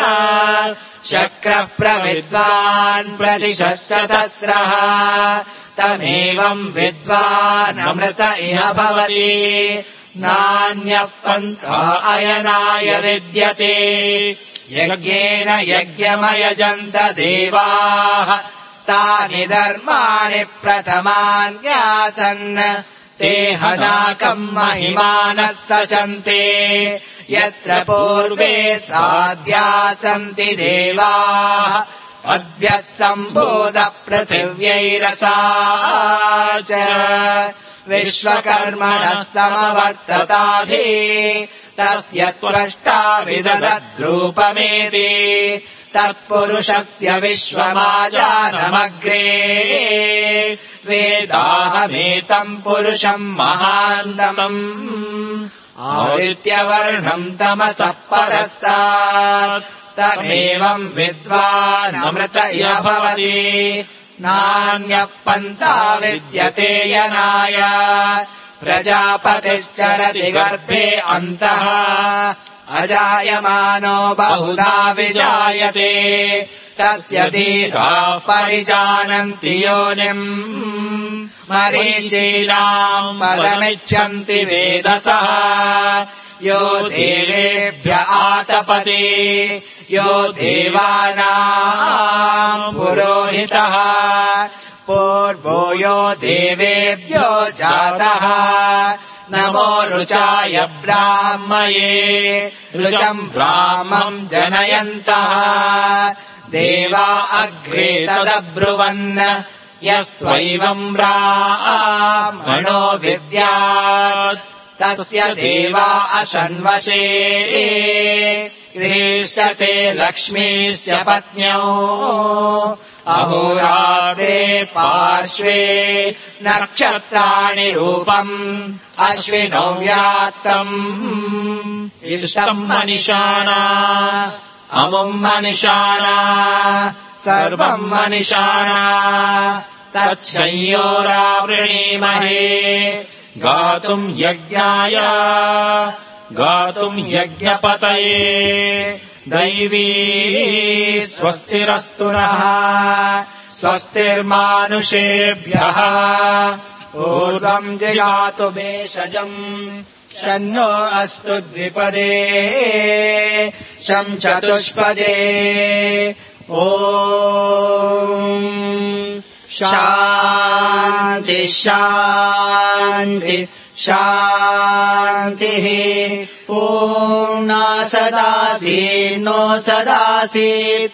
[SPEAKER 1] शक्रप्रविद्वान् प्रतिशश्चतस्रः तमेवम् विद्वानमृत इह भवति नान्यः पन्था अयनाय विद्यते यज्ञेन यज्ञमयजन्त देवाः तानि धर्माणि प्रथमान्यासन् ते हनाकम् महिमानः सचन्ते यत्र पूर्वे साध्या सन्ति देवाः अद्भ्यः सम्भूत पृथिव्यैरसा च विश्वकर्मणः समवर्तताधि तस्य त्वष्टा विदधद्रूपमेति तत्पुरुषस्य विश्वमाजानमग्रे वेदाहमेतम् पुरुषम् महान्तमम् आदित्यवर्णम् तमसः परस्तात् तमेवम् विद्वानमृत इह भवति नान्यः पन्था विद्यते यनाय प्रजापतिश्चरति गर्भे अन्तः अजायमानो बहुधा विजायते तस्य दीर्घाः परिजानन्ति योनिम् मरीचीनाम् पदमिच्छन्ति वेदसः यो देवेभ्य आतपति यो देवानाम् पुरोहितः पूर्वो यो देवेभ्यो जातः नमो रुचाय ब्राह्मये रुचम् ब्राह्मम् जनयन्तः देवा अग्रे तदब्रुवन् यस्त्वैवम् ब्राह्मणो विद्यात् तस्य देवा अशन्वशे गृहीष्यते लक्ष्मीस्य पत्न्यौ अहोरात्रे पार्श्वे नक्षत्राणि रूपम् अश्विनौ व्यात्तम् इष्टम् मनिषाणा अमुम् मनिषाणा सर्वम् मनिषाणा तच्छंयोरावृणीमहे गातुम् यज्ञाय गातुम् यज्ञपतये दैवी स्वस्तिरस्तु नः स्वस्तिर्मानुषेभ्यः ऊर्ध्वम् जिगातु भेषजम् शन्नो अस्तु द्विपदे शं चतुष्पदे ॐ शान्ति शान्ति शान्तिः पूर्णा सदासीन्नो सदासीत्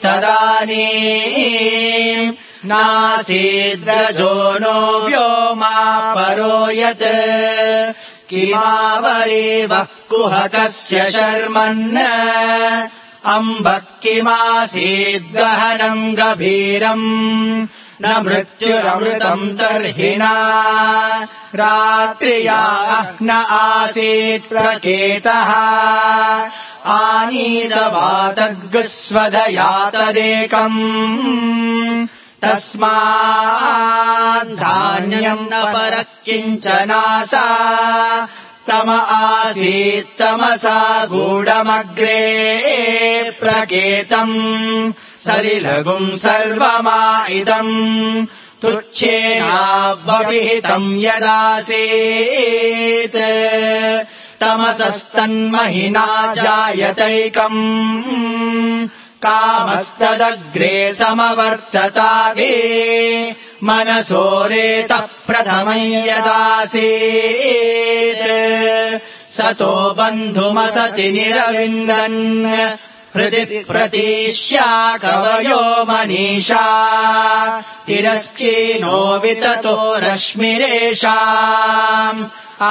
[SPEAKER 1] तदानीम् नासीद्रजो नो व्योमा परो यत् किमावरीवः कुहकस्य शर्मन् अम्बः किमासीद्गहनम् गभीरम् न मृत्युरमृतम् तर्हिणा रात्र्याः न आसीत् प्रकेतः आनीतवातग्स्वदयातदेकम् तस्माद्धान्यम् न परः किञ्चनासा तम आसीत् तमसा गूढमग्रे प्रकेतम् सलिलघुम् सर्वमाइदम् तुच्छेनावपिहितम् यदासीत् तमसस्तन्महिना जायतैकम् कामस्तदग्रे समवर्ततागे मनसोरेतः प्रथमम् यदासीत् सतो बन्धुमसति निरविन्दन् हृदि प्रतीष्या कवयो मनीषा तिरश्चीनो विततो रश्मिरेषाम्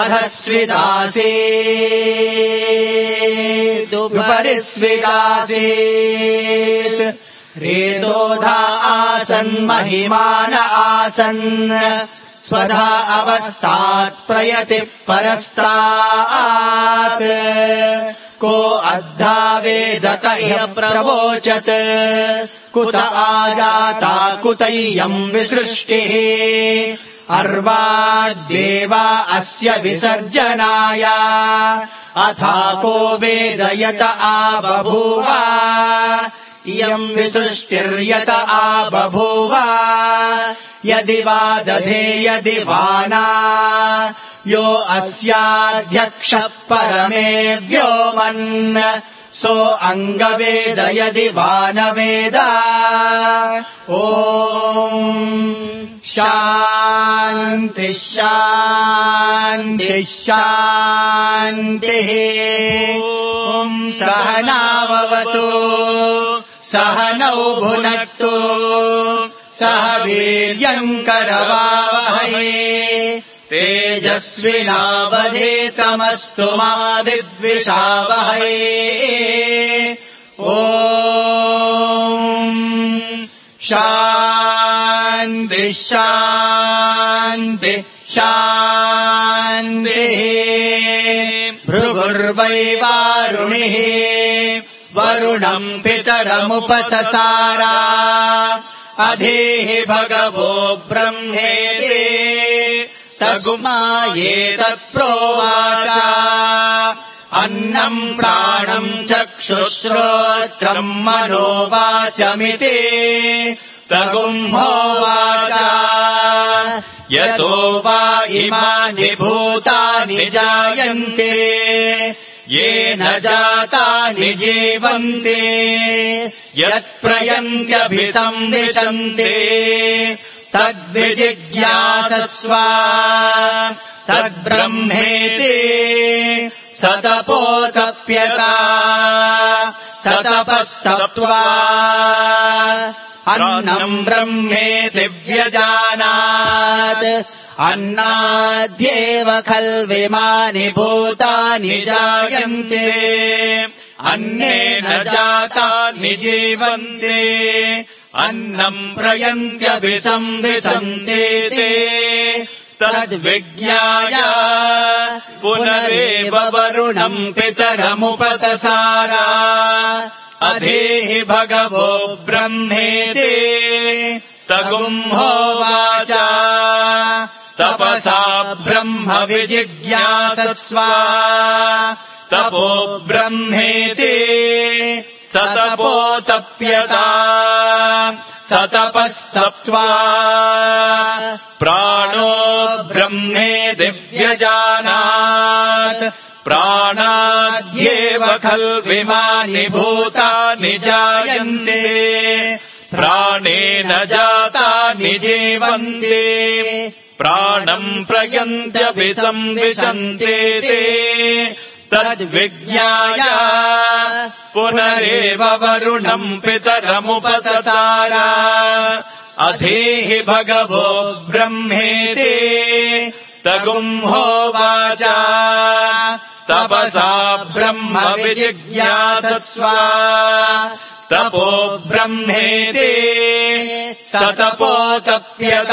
[SPEAKER 1] अधस्विदासीदुपरिस्विदासीत् रेदोधा आसन् महिमान आसन् स्वधा अवस्थात् प्रयति परस्तात् को अद्धा वेदत ह्य प्रवोचत् कुत आजाता कुतैयम् विसृष्टिः अर्वाद्देवा अस्य विसर्जनाय अथाको वेदयत आबभूव इयम् विसृष्टिर्यत आबभूव यदि वा दधे यदि वा न यो अस्याध्यक्षः परमे व्योमन् सो अङ्गवेद यदि वा न वेद ॐ शान्तिः शान्तिः शान्तिः ॐ सहनाववतु सहनौ भुनक्तु सह वीर्यम् करवावहै तेजस्विनावधीतमस्तु मा विद्विषावहै ॐ शान्तिः शान्तिः शान्तिः भृगुर्वै वारुणिः वरुणम् पितरमुपससार अधीहि भगवो ब्रह्मेति तस्मायेतत्प्रोवाच अन्नम् प्राणम् चक्षुश्रोत्रम् मनोवाचमिति तगुम्होवाच यतो वा इमानि भूतानि जायन्ते येन जातानि जीवन्ते यत्प्रयन्त्यभिसंविशन्ते तद्विजिज्ञासस्व तद्ब्रह्मेति सतपोतप्यत सतपस्तप्त्वा अन्नम् ब्रह्मेति व्यजानात् अन्नाद्येव खल्विमानि भूतानि जायन्ते अन्नेन जातानि जीवन्ते अन्नम् प्रयन्त्यभिसंविशन्ते ते तद्विज्ञाय पुनरेव वरुणम् पितरमुपससार अधीहि भगवो ब्रह्मेति तगुम्होवाच तपसा ब्रह्म विजिज्ञासस्व तपो ब्रह्मेति सतपोतप्यत सतपस्तप्त्वा प्राणो ब्रह्मेति व्यजानात् प्राणाद्येव खल्विमानि भूतानि जायन्ते प्राणेन जातानि जीवन्ते प्राणम् प्रयन्त्यभिसंविशन्ते ते तद्विज्ञाय पुनरेव वरुणम् पितरमुपससार अधीहि भगवो ब्रह्मेति तगुम्होवाच तपसा ब्रह्म विजिज्ञासस्व तपो ब्रह्मेति सतपोतप्यत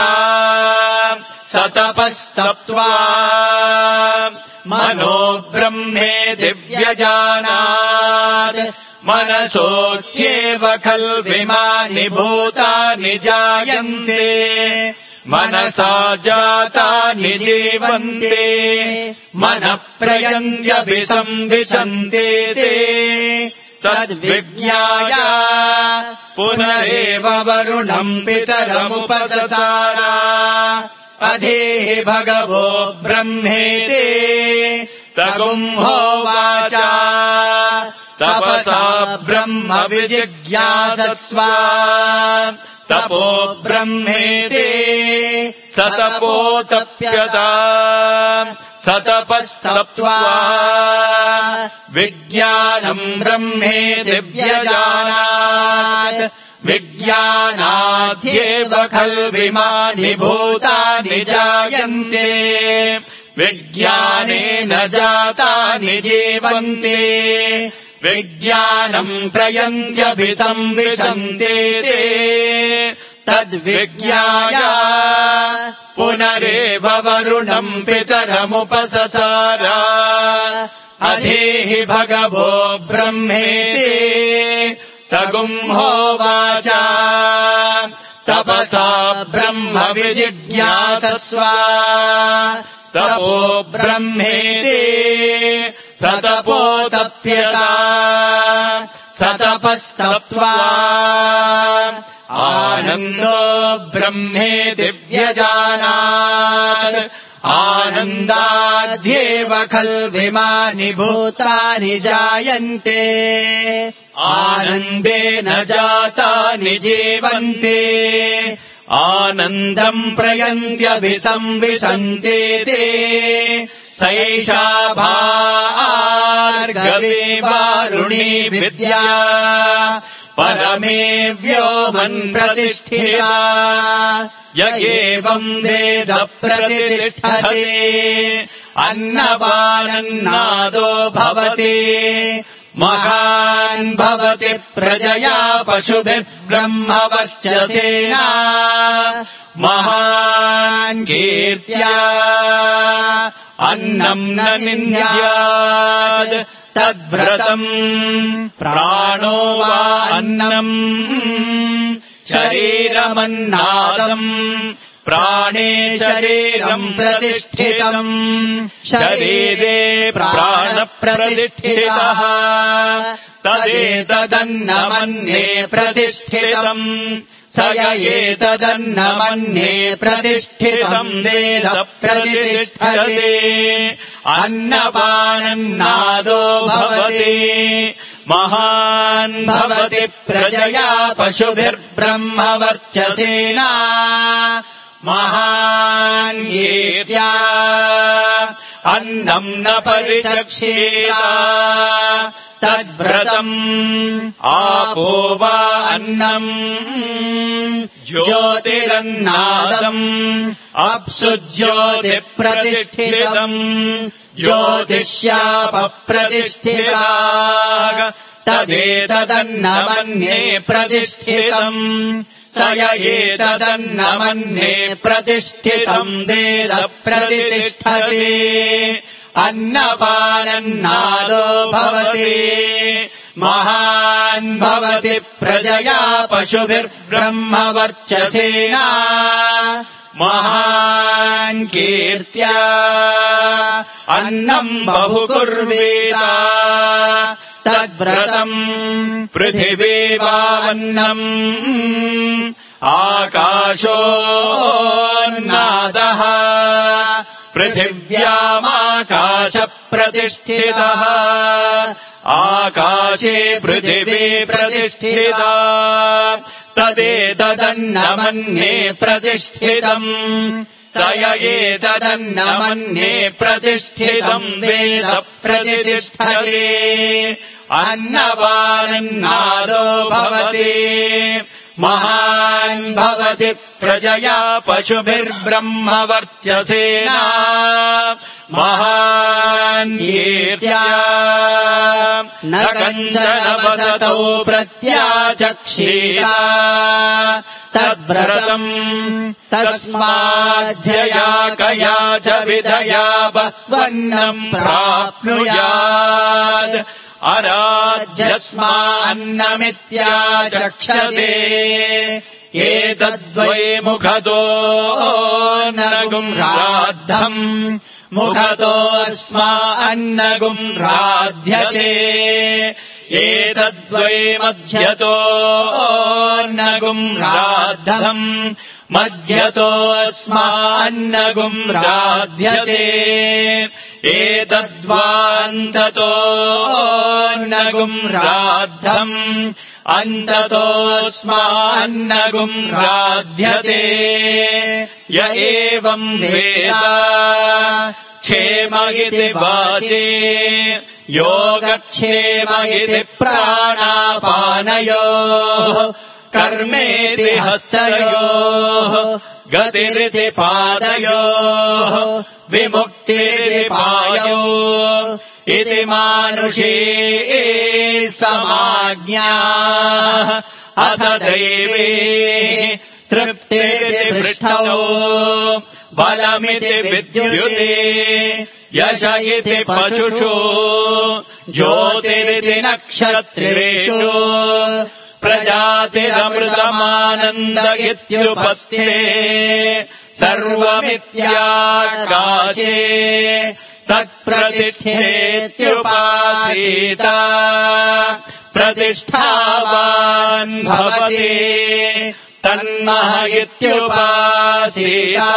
[SPEAKER 1] सतपस्तप्त्वा मनो ब्रह्मेति व्यजानात् मनसोऽत्येव खल्विमानि भूतानि जायन्ते मनसा जातानि जीवन्ते मनः प्रयन्त्यभिसंविशन्ते ते तद्विज्ञाय पुनरेव वरुणम् पितरमुपससार अधीहि भगवो ब्रह्मेति तगुम्होवाच तपसा ब्रह्म विजिज्ञासस्व तपो ब्रह्मेति सतपोतप्यत सतपस्तप्त्वा विज्ञानम् ब्रह्मेति व्यजानात् विज्ञानाद्येव खल्विमानि भूतानि जायन्ते विज्ञानेन जातानि जीवन्ते विज्ञानम् प्रयन्त्यभिसंविशन्ते ते तद्विज्ञाय पुनरेव वरुणम् पितरमुपससार अधीहि भगवो ब्रह्मेति तगुम्होवाच तपसा ब्रह्म विजिज्ञासस्व तपो ब्रह्मेति स तपोतप्यता स तपस्तप्त्वा आनन्दो ब्रह्मेति व्यजानात् आनन्दाद्येव खल्विमानि भूतानि जायन्ते आनन्देन जातानि जीवन्ते आनन्दम् प्रयन्त्यभिसंविशन्ते ते सैषा भार्गवी वारुणी विद्या परमे व्योमन् प्रतिष्ठिता य एवम् वेद प्रतिष्ठते अन्नपानन्नादो भवति महान् भवति प्रजया पशुभिर्ब्रह्मवर्चसेना महान् कीर्त्या अन्नम् न निन्द्यात् तद्व्रतम् प्राणो वा अन्नम् शरीरमन्नादम् प्राणे शरीरम् प्रतिष्ठितम् शरीरे प्राणप्रतिष्ठितः तदेतदन्नमन्ये प्रतिष्ठितम् स य एतदन्नमन्ये प्रतिष्ठितम् वेद प्रतिष्ठते अन्नपानन्नादो भवति महान् भवति प्रजया पशुभिर्ब्रह्मवर्चसेना महान् कीर्त्या अन्नम् न परिचक्षेता तद्व्रतम् आपो वा अन्नम् ज्योतिरन्नादम् अप्सु ज्योतिप्रतिष्ठितम् ज्योतिष्यापप्रतिष्ठिता तदेतदन्नमन्ये प्रतिष्ठितम् स य एतदन्नमन्ये प्रतिष्ठितम् वेद प्रतिष्ठते अन्नपानन्नादो भवति महान् भवति प्रजया पशुभिर्ब्रह्मवर्चसेना महान् कीर्त्या अन्नम् बहुकुर्वेत तद्व्रतम् पृथिवी वान्नम् आकाशोन्नादः पृथिव्यामाकाशप्रतिष्ठितः आकाशे पृथिवी प्रतिष्ठिता तदेतदन्नमन्ये प्रतिष्ठितम् स य एतदन्नमन्ये प्रतिष्ठितम् वेद प्रतिष्ठते अन्नपानन्नादो भवति महान् भवति प्रजया पशुभिर्ब्रह्मवर्चसेना महान् कीर्त्या न कञ्चन वसतौ प्रत्याचक्षीता तद्व्रतम् तस्माध्यया कया च विधया बह्वन्नम् प्राप्नुयात् अराज्यस्मान्नमित्याचक्षते एतद्वै मुखतो नगुम् राद्धम् मुखतोऽस्मान्नगुम् राध्यते एतद्वै मध्यतो नगुम् राद्धम् मध्यतोऽस्मान्नगुम् राध्यते एतद्वान्ततो नगुम् राद्धम् अन्ततोऽस्मान्नगुम् राध्यते य एवम् वेद क्षेम इति वाचे योगक्षेम इति प्राणापानयोः कर्मेति हस्तयोः गतिरिति पादयोः विमुक्तिरिति पायो इति मानुषी समाज्ञा अथ दैवी तृप्तिरिति पृष्ठौ बलमिति विद्युते यश इति पशुषु ज्योतिरिति नक्षत्रेषु प्रजातिरमृतमानन्द इत्युपस्थे सर्वमित्याकाशे तत्प्रतिष्ठेत्युपासीत प्रतिष्ठावान् भवति तन्मह इत्युपासीत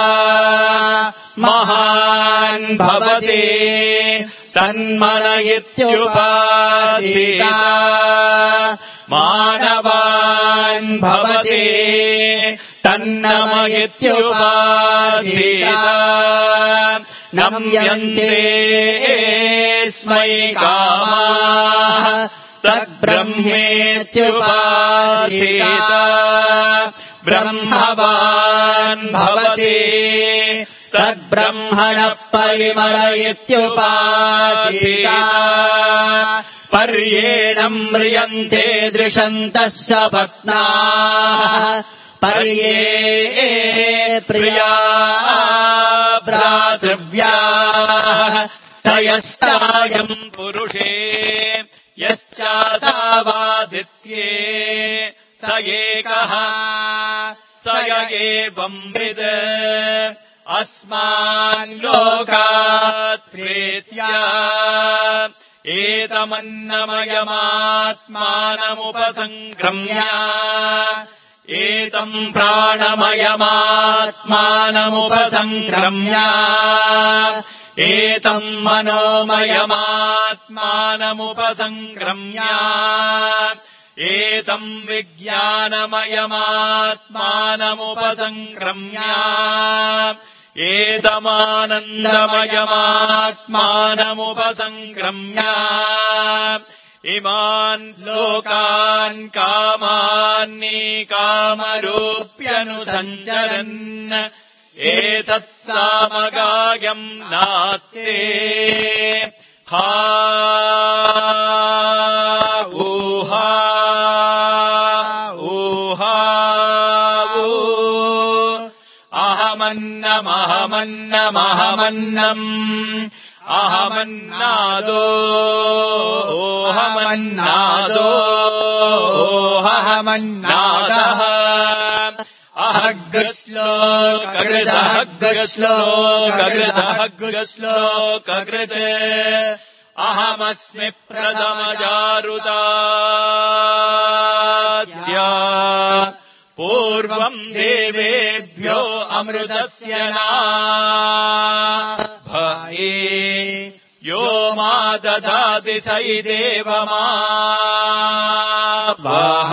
[SPEAKER 1] महान् भवति तन्मन इत्युपासीत मानवान् भवति तन्नम इत्युपासीत नम्यन्ते स्मै कामाः तद्ब्रह्मेत्युपासीत ब्रह्मवान् भवति तद्ब्रह्मणः परिमल इत्युपासीत पर्येणम् म्रियन्ते दृशन्तः सपत्नाः पर्ये प्रिया भ्रातृव्याः स यश्चायम् पुरुषे यश्चासावादित्ये स एकः स य एवंविद् अस्मान् लोकात् प्रेत्या एतमन्नमयमात्मानमुपसङ्क्रम्य एतम् प्राणमयमात्मानमुपसङ्क्रम्य एतम् मनोमयमात्मानमुपसङ्क्रम्य एतम् विज्ञानमयमात्मानमुपसङ्क्रम्य एतमानन्दमयमात्मानमुपसङ्क्रम्य इमान् लोकान् कामान्निकामरूप्यनुसञ्चरन् एतत्सामगायम् नास्ते हा ऊहा ऊहा अहमन्नमहमन्नमहमन्नम् अहमन्नादो अहमन्नादो अहमन्नादः अहग्रश्लोककृतहग्रश्लोककृतहग्रश्लोककृत अहमस्मि प्रथमजारुतास्य पूर्वम् देवेभ्यो अमृतस्य नाभये यो मा ददाति स देवमावः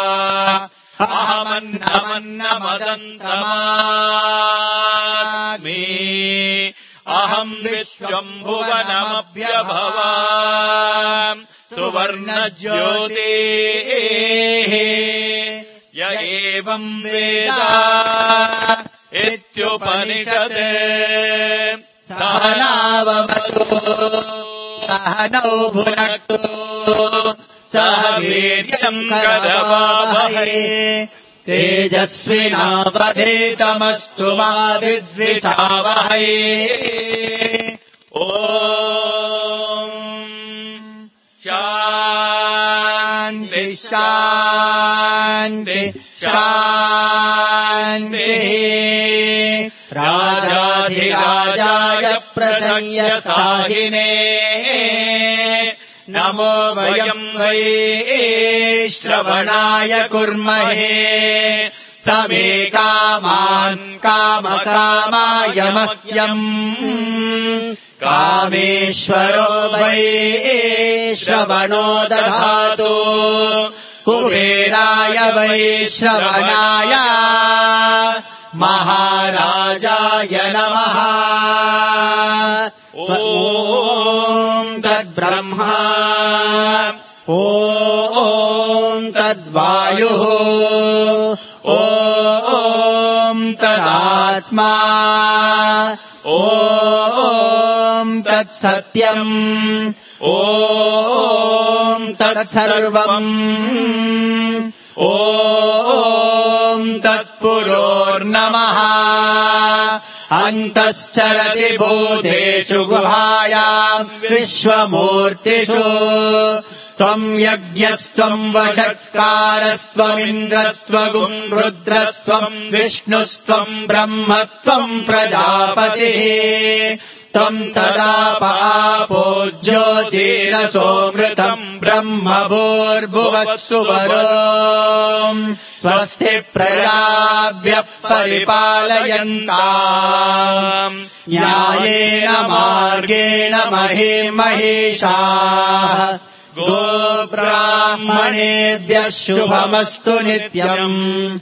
[SPEAKER 1] अहमन्नमन्नमदन्तमास्मि अहम् विश्वम्भुवनमभ्यभवा सुवर्णज्योतिः य एवम् वेद इत्युपनिषत् सहनाववतु सहनौ भुनक्तु सह वीर्यम् करवावहै तेजस्विनावधीतमस्तु मा विद्विषावहै ॐ शान्ति शान्ति शान्तिः राजाधिराजाय प्रसय्य साहिने नमो वयम् वै श्रवणाय कुर्महे समे कामान् कामकामाय मह्यम् कामेश्वरो वै श्रवणो दधातु कुबेराय वै श्रवणाय महाराजाय नमः ॐ तद्ब्रह्मा ॐ तद्वायुः ॐ तदात्मा ॐ तत्सत्यम् ॐ तत्सर्वम् ॐ तत्पुरोर्नमः अन्तश्चरति भूतेषु गुहायाम् विश्वमूर्तिषु त्वम् यज्ञस्त्वम् वषट्कारस्त्वमिन्द्रस्त्वगुम् रुद्रस्त्वम् विष्णुस्त्वम् ब्रह्मत्वम् प्रजापतिः त्वम् तदापापो ज्योतिरसोऽमृतम् ब्रह्म भूर्भुवः सुवरो स्वस्ति प्रजाभ्यः परिपालयन्ताम् न्यायेन मार्गेण महिषाः गोब्राह्मणेभ्यः शुभमस्तु नित्यम्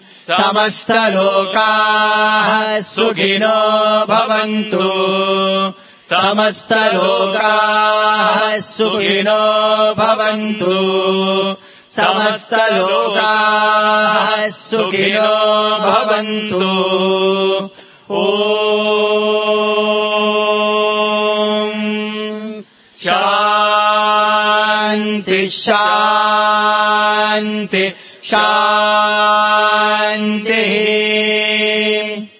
[SPEAKER 1] समस्तलोकाः सुखिनो भवन्तु समस्तलोकाः सुखिनो भवन्तु समस्तलोकाः सुखिनो भवन्तु ॐ शान्ति शान्ति शान्तिः